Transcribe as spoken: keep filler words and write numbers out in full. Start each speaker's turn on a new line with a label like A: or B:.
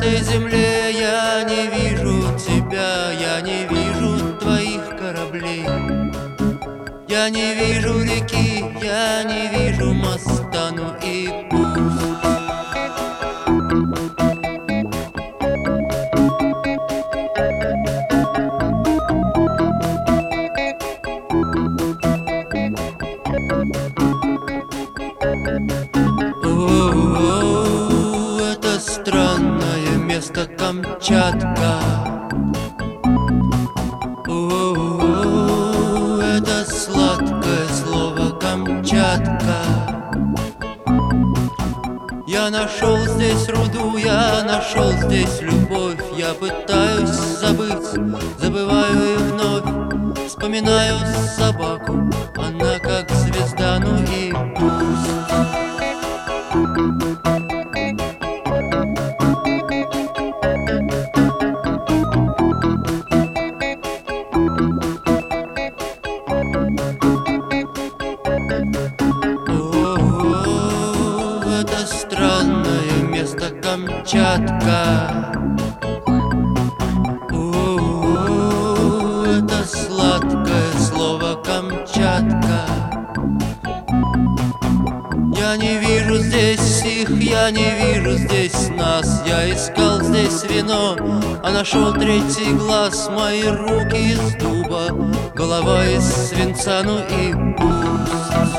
A: этой земле я не вижу тебя, я не вижу твоих кораблей. Я не вижу реки, я не вижу моста, ну и пусть. О, это странное место Камчатка. О, это сладкое слово Камчатка. Я нашел здесь руду, я нашел здесь любовь. Я пытаюсь забыть, забываю и вновь вспоминаю собаку, она как звезда, ну и пусть. О, это странное место Камчатка. О, это сладкое слово Камчатка. Я не вижу здесь их, я не вижу здесь нас. Я искал здесь вино, а нашел третий глаз. Мои руки из дуба, голова из свинца, ну и пусть.